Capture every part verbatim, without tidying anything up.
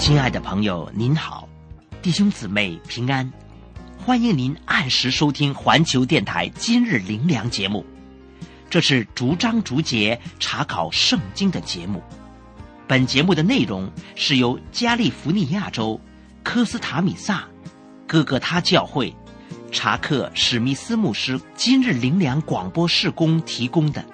亲爱的朋友您好，弟兄姊妹平安，欢迎您按时收听环球电台今日灵粮节目。这是逐章逐节查考圣经的节目。本节目的内容是由加利福尼亚州科斯塔米萨哥哥他教会查克史密斯牧师今日灵粮广播事工提供的。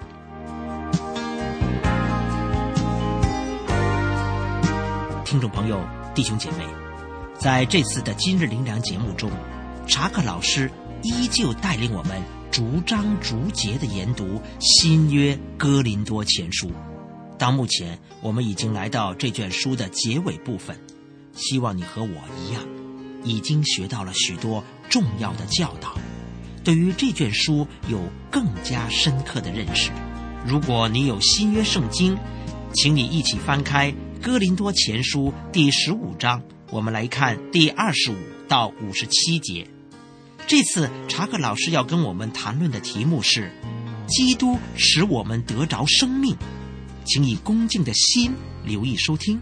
听众朋友弟兄姐妹，在这次的今日灵粮节目中，查克老师依旧带领我们逐章逐节地研读新约哥林多前书。到目前我们已经来到这卷书的结尾部分，希望你和我一样已经学到了许多重要的教导，对于这卷书有更加深刻的认识。如果你有新约圣经，请你一起翻开哥林多前书第十五章，我们来看第二十五到五十七节。这次查克老师要跟我们谈论的题目是基督使我们得着生命，请以恭敬的心留意收听。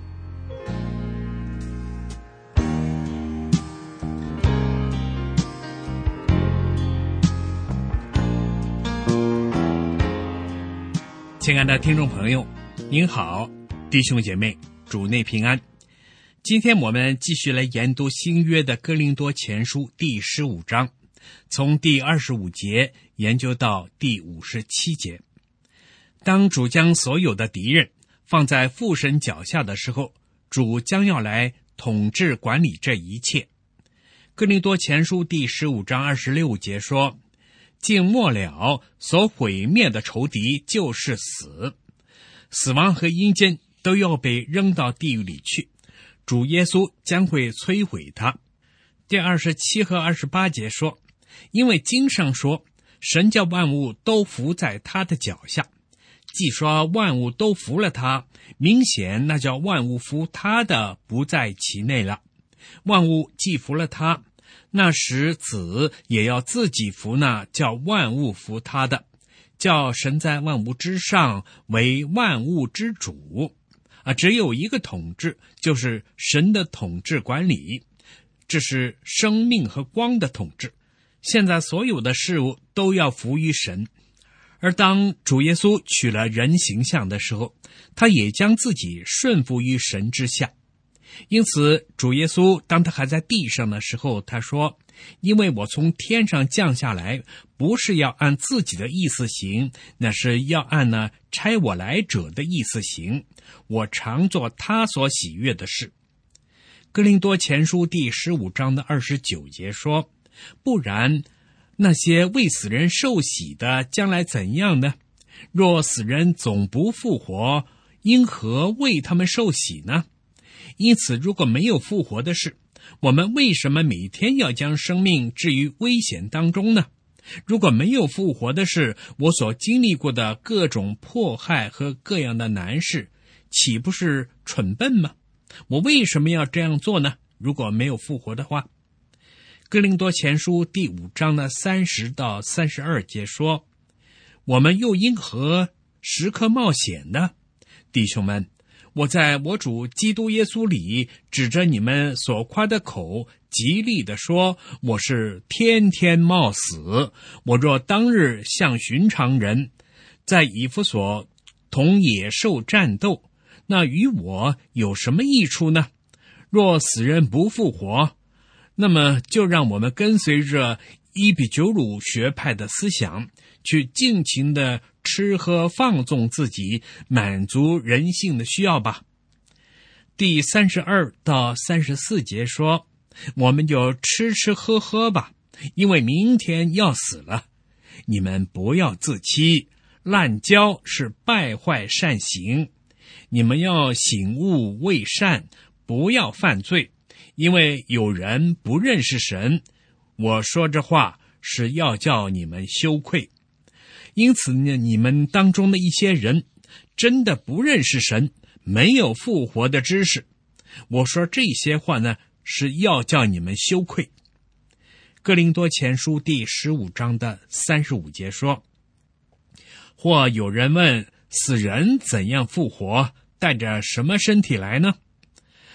亲爱的听众朋友您好，弟兄姐妹主内平安。今天我们继续来研读新约的哥林多前书第十五章，从第二十五节研究到第五十七节。当主将所有的敌人放在父神脚下的时候，主将要来统治管理这一切。哥林多前书第十五章二十六节说，尽末了，所毁灭的仇敌就是死，死亡和阴间都要被扔到地狱里去，主耶稣将会摧毁它。第二十七和二十八节说，因为经上说，神叫万物都服在他的脚下，既说万物都服了他，明显那叫万物服他的不在其内了。万物既服了他，那时子也要自己服那叫万物服他的，叫神在万物之上为万物之主。啊，只有一个统治，就是神的统治管理，这是生命和光的统治。现在所有的事物都要服于神，而当主耶稣取了人形象的时候，他也将自己顺服于神之下。因此主耶稣当他还在地上的时候，他说，因为我从天上降下来，不是要按自己的意思行，那是要按那差我来者的意思行，我常做他所喜悦的事。哥林多前书第十五章的二十九节说，不然那些为死人受洗的将来怎样呢？若死人总不复活，因何为他们受洗呢？因此如果没有复活的事，我们为什么每天要将生命置于危险当中呢？如果没有复活的事，我所经历过的各种迫害和各样的难事，岂不是蠢笨吗？我为什么要这样做呢？如果没有复活的话。哥林多前书第五章的三十到三十二节说，我们又因何时刻冒险呢？弟兄们，我在我主基督耶稣里指着你们所夸的口，极力地说，我是天天冒死。我若当日像寻常人，在以弗所同野兽战斗，那与我有什么益处呢？若死人不复活，那么就让我们跟随着伊比鸠鲁学派的思想，去尽情的吃喝放纵自己，满足人性的需要吧。第三十二到三十四节说，我们就吃吃喝喝吧，因为明天要死了。你们不要自欺，滥交是败坏善行。你们要醒悟为善，不要犯罪，因为有人不认识神。我说这话是要叫你们羞愧。因此呢，你们当中的一些人真的不认识神，没有复活的知识。我说这些话呢，是要叫你们羞愧。哥林多前书第十五章的三十五节说，或有人问，死人怎样复活，带着什么身体来呢？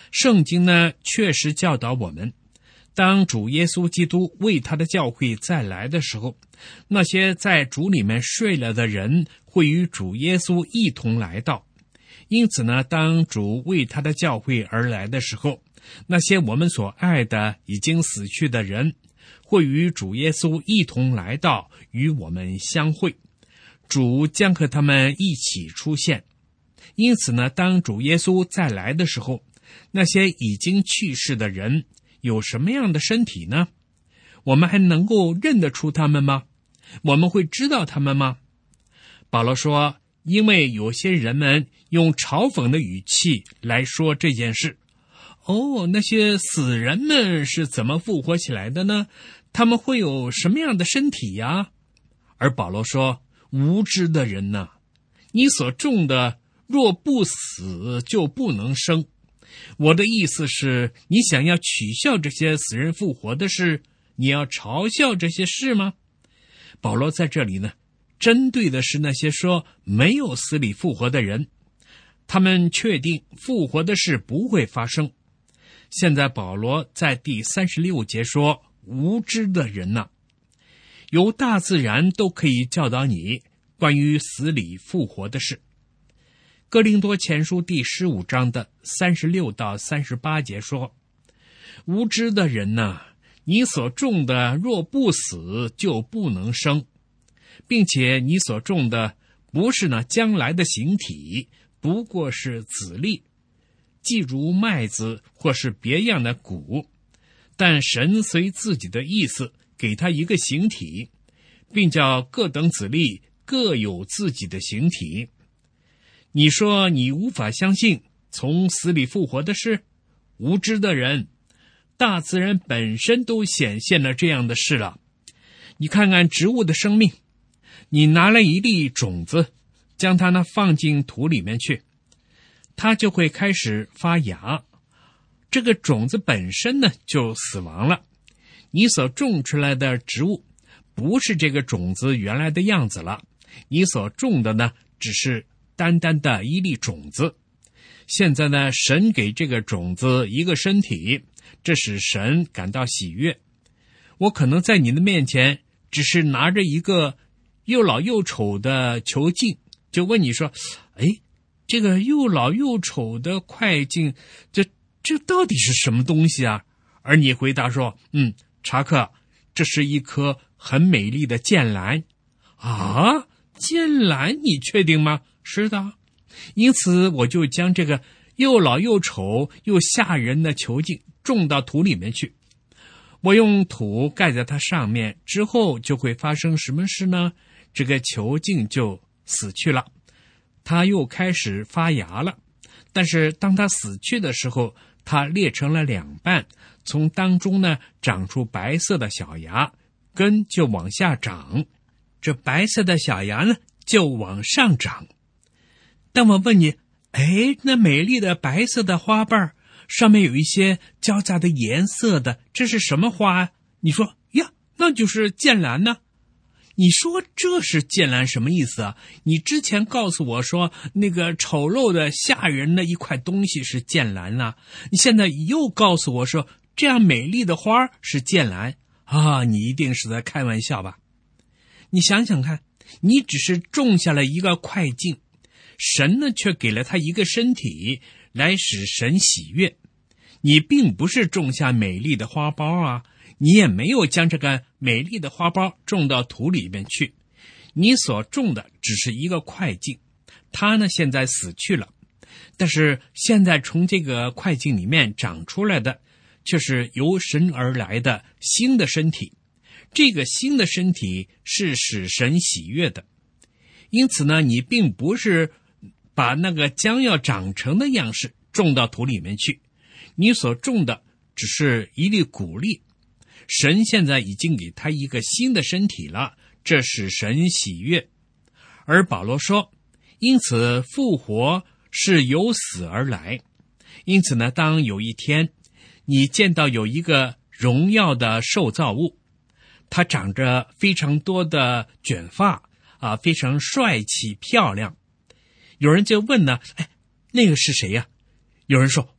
圣经呢，确实教导我们，当主耶稣基督为他的教会再来的时候，那些在主里面睡了的人会与主耶稣一同来到。因此呢，当主为他的教会而来的时候，那些我们所爱的已经死去的人会与主耶稣一同来到，与我们相会，主将和他们一起出现。因此呢，当主耶稣再来的时候，那些已经去世的人有什么样的身体呢？我们还能够认得出他们吗？我们会知道他们吗？保罗说，因为有些人们用嘲讽的语气来说这件事。哦，那些死人们是怎么复活起来的呢？他们会有什么样的身体呀？而保罗说，无知的人呐，你所种的若不死就不能生。我的意思是，你想要取笑这些死人复活的事，你要嘲笑这些事吗？保罗在这里呢，针对的是那些说没有死里复活的人，他们确定复活的事不会发生。现在保罗在第三十六节说，无知的人呐、啊，由大自然都可以教导你关于死里复活的事。哥林多前书第十五章的三十六到三十八节说，无知的人呐、啊，你所种的若不死就不能生，并且你所种的不是那将来的形体，不过是子粒，既如麦子或是别样的谷，但神随自己的意思给他一个形体，并叫各等子粒各有自己的形体。你说你无法相信从死里复活的事？无知的人，大自然本身都显现了这样的事了。你看看植物的生命，你拿了一粒种子，将它呢放进土里面去，它就会开始发芽。这个种子本身呢就死亡了。你所种出来的植物不是这个种子原来的样子了，你所种的呢只是单单的一粒种子。现在呢，神给这个种子一个身体，这使神感到喜悦。我可能在你的面前只是拿着一个又老又丑的球镜，就问你说，哎，这个又老又丑的块镜，这这到底是什么东西啊？而你回答说，嗯，查克，这是一颗很美丽的剑兰。啊，剑兰，你确定吗？是的。因此我就将这个又老又丑又吓人的球镜种到土里面去。我用土盖在它上面之后，就会发生什么事呢？这个球镜就死去了，它又开始发芽了。但是当它死去的时候，它裂成了两半，从当中呢长出白色的小芽，根就往下长，这白色的小芽呢就往上长。但我问你，哎，那美丽的白色的花瓣上面有一些交杂的颜色的，这是什么花啊？你说呀，那就是剑兰呢。你说这是剑兰什么意思啊？你之前告诉我说那个丑陋的吓人的一块东西是剑兰啊，你现在又告诉我说这样美丽的花是剑兰啊，你一定是在开玩笑吧？你想想看，你只是种下了一个块茎，神呢却给了他一个身体来使神喜悦。你并不是种下美丽的花苞啊，你也没有将这个美丽的花苞种到土里面去，你所种的只是一个块茎，它呢现在死去了，但是现在从这个块茎里面长出来的却是由神而来的新的身体，这个新的身体是使神喜悦的。因此呢，你并不是把那个将要长成的样式种到土里面去，你所种的只是一粒谷粒。神现在已经给他一个新的身体了，这使神喜悦。而保罗说，因此复活是由死而来。因此呢，当有一天你见到有一个荣耀的受造物，它长着非常多的卷发啊，非常帅气漂亮，有人就问呢，哎，那个是谁呀？有人说，哦，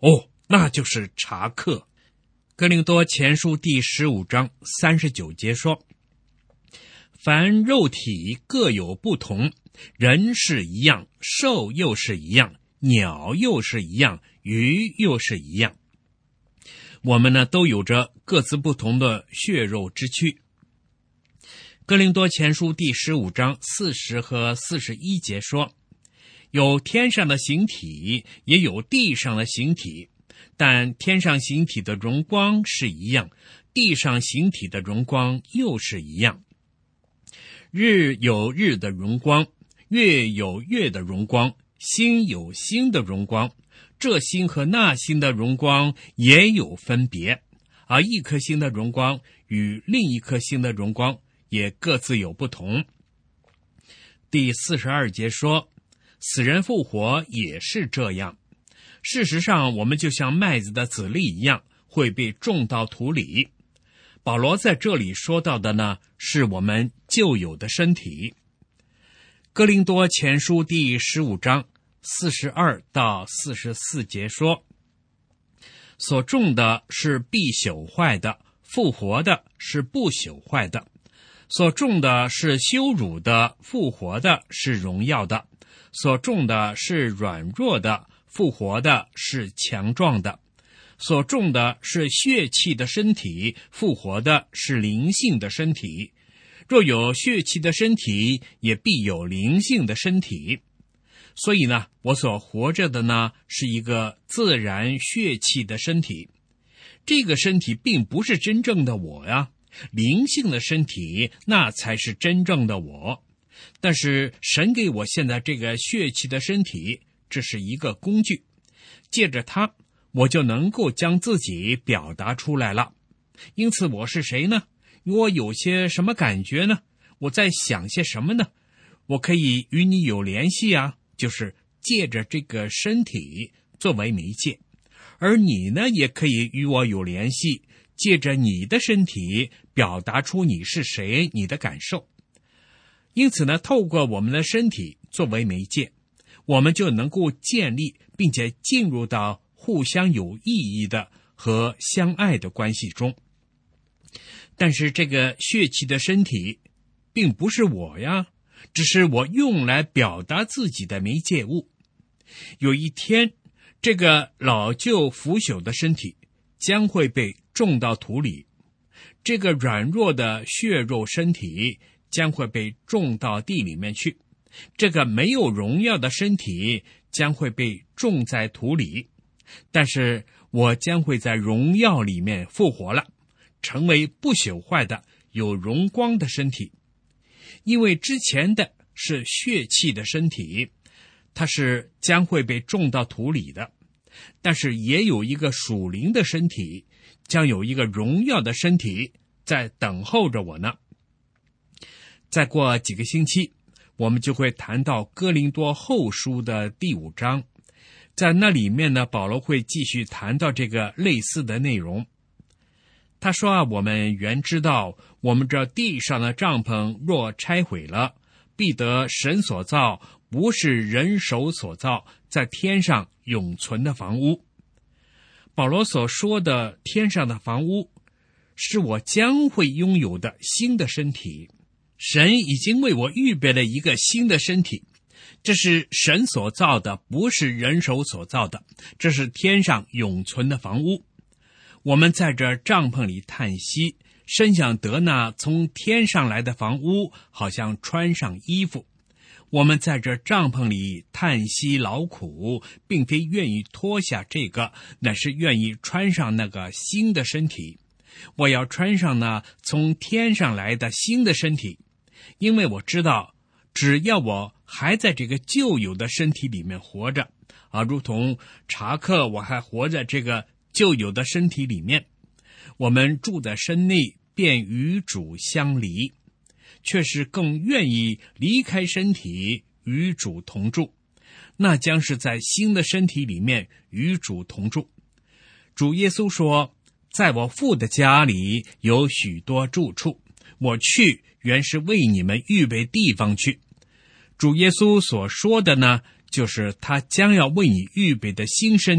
那就是查克。哥林多前书第十五章三十九节说，凡肉体各有不同，人是一样，兽又是一样，鸟又是一样，鱼又是一样。我们呢，都有着各自不同的血肉之躯。哥林多前书第十五章四十和四十一节说，有天上的形体，也有地上的形体，但天上形体的荣光是一样，地上形体的荣光又是一样。日有日的荣光，月有月的荣光，星有星的荣光，这星和那星的荣光也有分别，而一颗星的荣光与另一颗星的荣光也各自有不同。第四十二节说，死人复活也是这样。事实上，我们就像麦子的籽粒一样，会被种到土里。保罗在这里说到的呢，是我们旧有的身体。哥林多前书第十五章四十二到四十四节说，所种的是必朽坏的，复活的是不朽坏的；所种的是羞辱的，复活的是荣耀的；所种的是软弱的，复活的是强壮的；所种的是血气的身体，复活的是灵性的身体。若有血气的身体，也必有灵性的身体。所以呢，我所活着的呢，是一个自然血气的身体。这个身体并不是真正的我呀，灵性的身体那才是真正的我。但是神给我现在这个血气的身体，这是一个工具，借着它，我就能够将自己表达出来了。因此我是谁呢？我有些什么感觉呢？我在想些什么呢？我可以与你有联系啊，就是借着这个身体作为媒介。而你呢，也可以与我有联系，借着你的身体表达出你是谁，你的感受。因此呢，透过我们的身体作为媒介，我们就能够建立并且进入到互相有意义的和相爱的关系中。但是这个血气的身体并不是我呀，只是我用来表达自己的媒介物。有一天，这个老旧腐朽的身体将会被种到土里，这个软弱的血肉身体将会被种到地里面去，这个没有荣耀的身体将会被种在土里，但是我将会在荣耀里面复活了，成为不朽坏的有荣光的身体。因为之前的是血气的身体，它是将会被种到土里的，但是也有一个属灵的身体，将有一个荣耀的身体在等候着我呢。再过几个星期，我们就会谈到哥林多后书的第五章，在那里面呢，保罗会继续谈到这个类似的内容。他说啊，我们原知道，我们这地上的帐篷若拆毁了，必得神所造，不是人手所造，在天上永存的房屋。保罗所说的天上的房屋，是我将会拥有的新的身体。神已经为我预备了一个新的身体，这是神所造的，不是人手所造的，这是天上永存的房屋。我们在这帐篷里叹息，深想得那从天上来的房屋，好像穿上衣服。我们在这帐篷里叹息劳苦，并非愿意脱下这个，乃是愿意穿上那个新的身体。我要穿上那从天上来的新的身体，因为我知道，只要我还在这个旧有的身体里面活着，啊，如同查克我还活在这个旧有的身体里面，我们住在身内，便与主相离，却是更愿意离开身体，与主同住，那将是在新的身体里面与主同住。主耶稣说，在我父的家里有许多住处，我去原是为你们预备地方去。主耶稣所说的呢，就是他将要为你预备的新身体，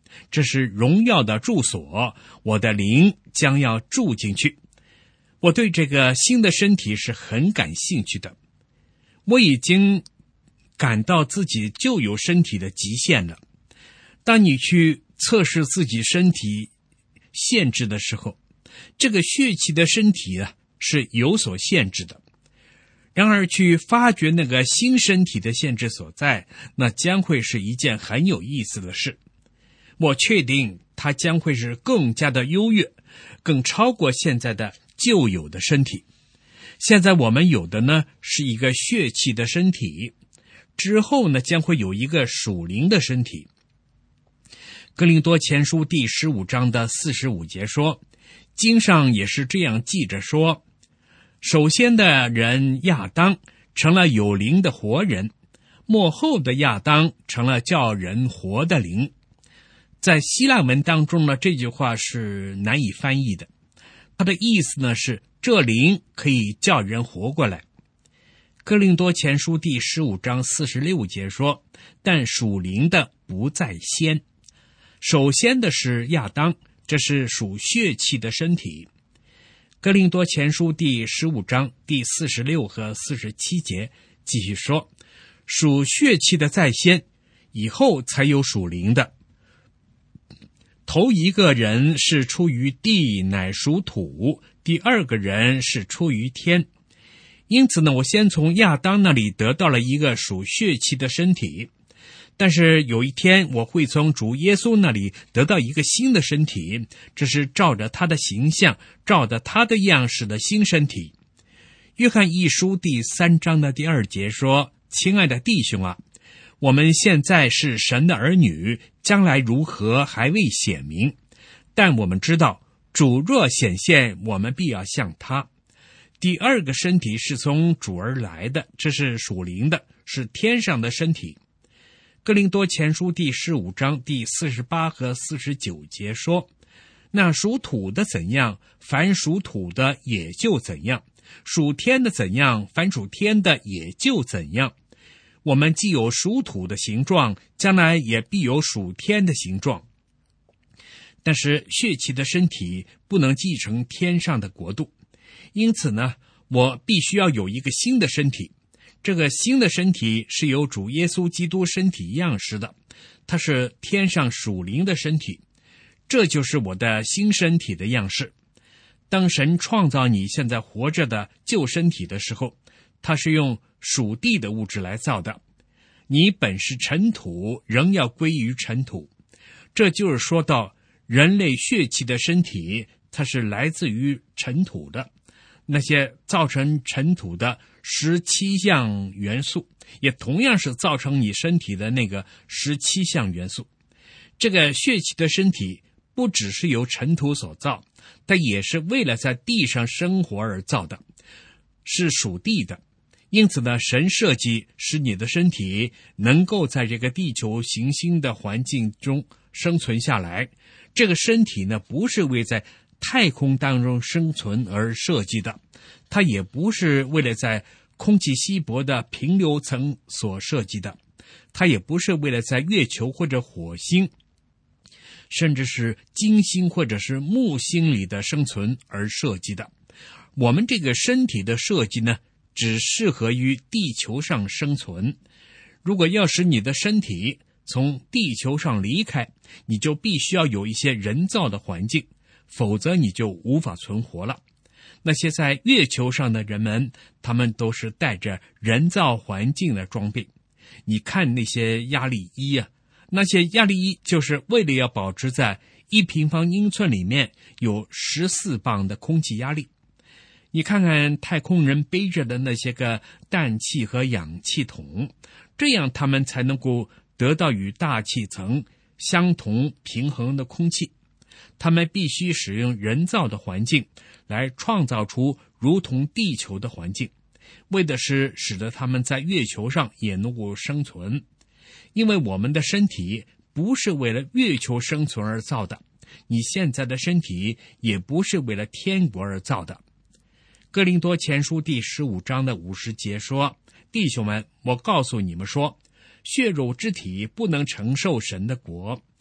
这是荣耀的住所，我的灵将要住进去。我对这个新的身体是很感兴趣的。我已经感到自己旧有身体的极限了。当你去测试自己身体限制的时候，这个血气的身体啊是有所限制的。然而去发掘那个新身体的限制所在，那将会是一件很有意思的事。我确定它将会是更加的优越，更超过现在的旧有的身体。现在我们有的呢是一个血气的身体，之后呢将会有一个属灵的身体。哥林多前书第十五章的四十五节说，经上也是这样记着说，首先的人亚当成了有灵的活人，末后的亚当成了叫人活的灵。在希腊文当中呢，这句话是难以翻译的，它的意思呢是这灵可以叫人活过来。哥林多前书第十五章四十六节说，但属灵的不在先。首先的是亚当，这是属血气的身体。哥林多前书第十五章第四十六和四十七节继续说，属血气的在先，以后才有属灵的。头一个人是出于地，乃属土；第二个人是出于天。因此呢，我先从亚当那里得到了一个属血气的身体，但是有一天我会从主耶稣那里得到一个新的身体，这是照着他的形象，照着他的样式的新身体。约翰一书第三章的第二节说，亲爱的弟兄啊，我们现在是神的儿女，将来如何还未显明，但我们知道主若显现，我们必要像他。第二个身体是从主而来的，这是属灵的，是天上的身体。哥林多前书第十五章第四十八和四十九节说，那属土的怎样，凡属土的也就怎样；属天的怎样，凡属天的也就怎样。我们既有属土的形状，将来也必有属天的形状。但是血气的身体不能继承天上的国度，因此呢，我必须要有一个新的身体。这个新的身体是由主耶稣基督身体样式的，它是天上属灵的身体，这就是我的新身体的样式。当神创造你现在活着的旧身体的时候，他是用属地的物质来造的，你本是尘土，仍要归于尘土。这就是说到人类血气的身体，它是来自于尘土的，那些造成尘土的十七项元素，也同样是造成你身体的那个十七项元素。这个血气的身体不只是由尘土所造，它也是为了在地上生活而造的，是属地的。因此呢，神设计使你的身体能够在这个地球行星的环境中生存下来。这个身体呢，不是为在太空当中生存而设计的，它也不是为了在空气稀薄的平流层所设计的，它也不是为了在月球或者火星，甚至是金星或者是木星里的生存而设计的。我们这个身体的设计呢，只适合于地球上生存。如果要使你的身体从地球上离开，你就必须要有一些人造的环境，否则你就无法存活了。那些在月球上的人们，他们都是带着人造环境的装备。你看那些压力衣啊，那些压力衣就是为了要保持在一平方英寸里面有十四磅的空气压力。你看看太空人背着的那些个氮气和氧气筒，这样他们才能够得到与大气层相同平衡的空气。他们必须使用人造的环境来创造出如同地球的环境，为的是使得他们在月球上也能够生存。因为我们的身体不是为了月球生存而造的，你现在的身体也不是为了天国而造的。哥林多前书第十五章的五十节说，弟兄们，我告诉你们说，血肉之体不能承受神的国。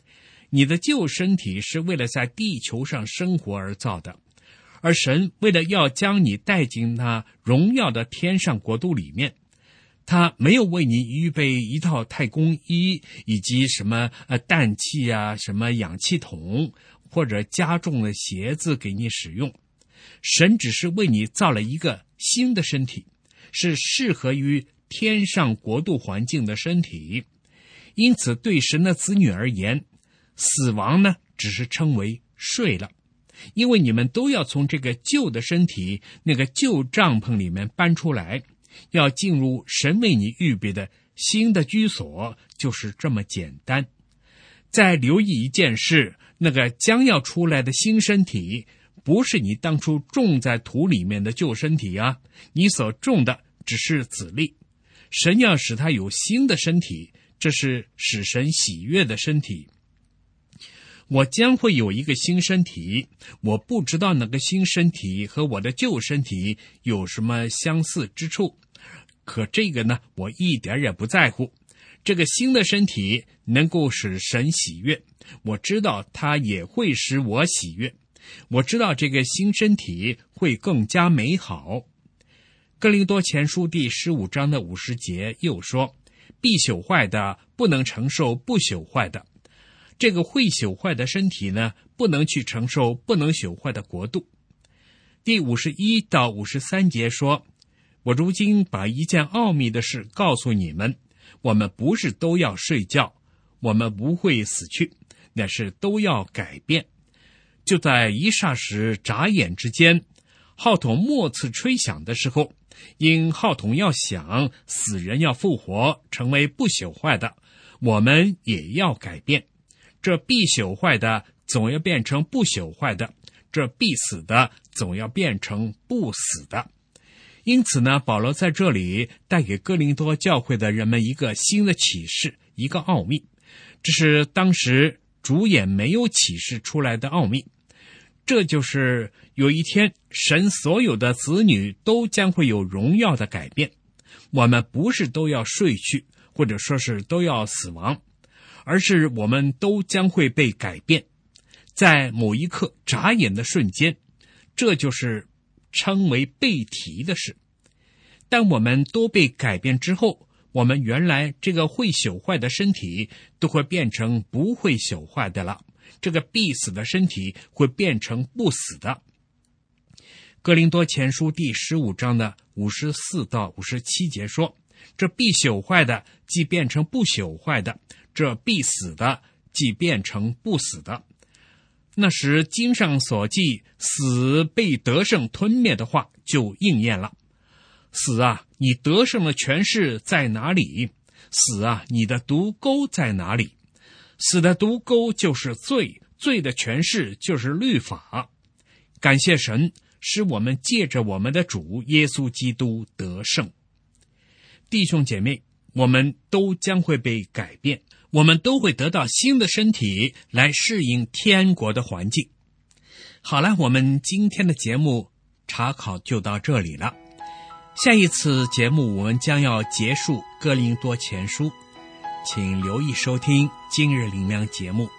你的旧身体是为了在地球上生活而造的，而神为了要将你带进那荣耀的天上国度里面，他没有为你预备一套太空衣，以及什么呃氮气啊，什么氧气筒，或者加重的鞋子给你使用。神只是为你造了一个新的身体，是适合于天上国度环境的身体。因此对神的子女而言，死亡呢只是称为睡了，因为你们都要从这个旧的身体，那个旧帐篷里面搬出来，要进入神为你预备的新的居所，就是这么简单。再留意一件事，那个将要出来的新身体，不是你当初种在土里面的旧身体啊，你所种的只是籽粒。神要使他有新的身体，这是使神喜悦的身体。我将会有一个新身体，我不知道那个新身体和我的旧身体有什么相似之处，可这个呢，我一点也不在乎。这个新的身体能够使神喜悦，我知道它也会使我喜悦，我知道这个新身体会更加美好。哥林多前书第十五章的五十节又说，必朽坏的不能承受不朽坏的。这个会朽坏的身体呢，不能去承受不能朽坏的国度。第五十一到五十三节说，我如今把一件奥秘的事告诉你们，我们不是都要睡觉，我们不会死去，乃是都要改变。就在一霎时眨眼之间，号筒末次吹响的时候，因号筒要响，死人要复活，成为不朽坏的，我们也要改变。这必朽坏的总要变成不朽坏的，这必死的总要变成不死的。因此呢，保罗在这里带给哥林多教会的人们一个新的启示，一个奥秘，这是当时主也没有启示出来的奥秘。这就是有一天神所有的子女都将会有荣耀的改变，我们不是都要睡去，或者说是都要死亡，而是我们都将会被改变，在某一刻眨眼的瞬间，这就是称为被提的事。当我们都被改变之后，我们原来这个会朽坏的身体都会变成不会朽坏的了，这个必死的身体会变成不死的。哥林多前书第十五章的五十四到五十七节说，这必朽坏的既变成不朽坏的，这必死的既变成不死的。那时经上所记死被得胜吞灭的话就应验了。死啊，你得胜的权势在哪里？死啊，你的毒钩在哪里？死的毒钩就是罪，罪的权势就是律法。感谢神，使我们借着我们的主耶稣基督得胜。弟兄姐妹，我们都将会被改变，我们都会得到新的身体来适应天国的环境。好了，我们今天的节目查考就到这里了。下一次节目我们将要结束哥林多前书，请留意收听今日灵粮节目。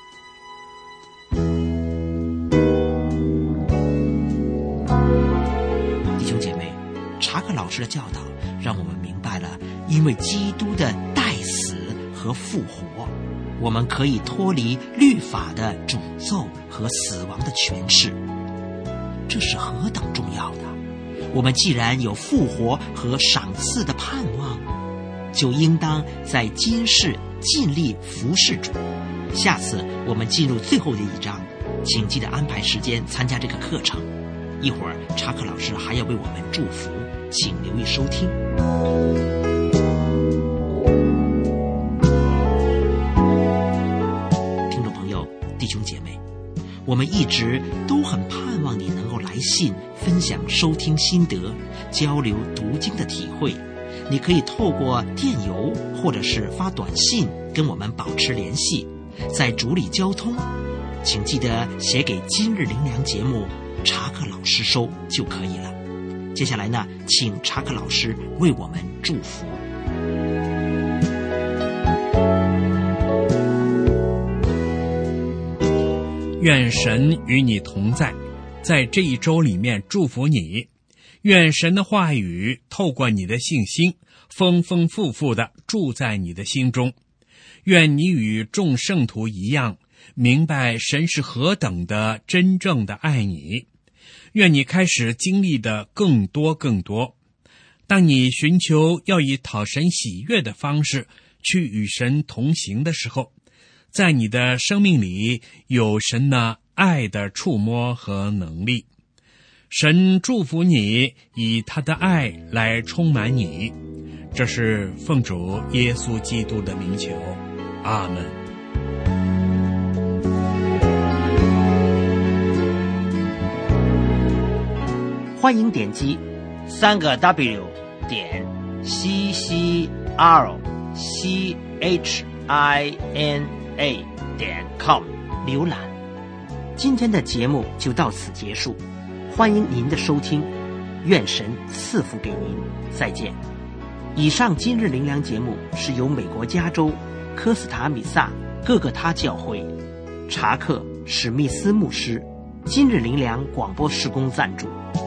弟兄姐妹，查克老师的教导让我们明白了，因为基督的代死和复活，我们可以脱离律法的诅咒和死亡的权势。这是何等重要的！我们既然有复活和赏赐的盼望，就应当在今世尽力服侍主。下次我们进入最后的一章，请记得安排时间参加这个课程。一会儿查克老师还要为我们祝福，请留意收听。听众朋友，弟兄姐妹，我们一直都很盼望你能够来信分享收听心得，交流读经的体会。你可以透过电邮或者是发短信跟我们保持联系，在主里交通，请记得写给今日灵粮节目查克老师收就可以了。接下来呢，请查克老师为我们祝福。 愿神与你同在，在这一周里面祝福你。愿神的话语透过你的信心，丰丰富富地住在你的心中。愿你与众圣徒一样，明白神是何等的真正的爱你。愿你开始经历的更多更多。当你寻求要以讨神喜悦的方式去与神同行的时候，在你的生命里有神那爱的触摸和能力。神祝福你，以他的爱来充满你。这是奉主耶稣基督的名求，阿们。 欢迎点击三个 W 点 C C R C H I N A 点 com 浏览。今天的节目就到此结束，欢迎您的收听，愿神赐福给您，再见。以上今日灵粮节目是由美国加州科斯塔米萨各个他教会查克史密斯牧师今日灵粮广播事工赞助。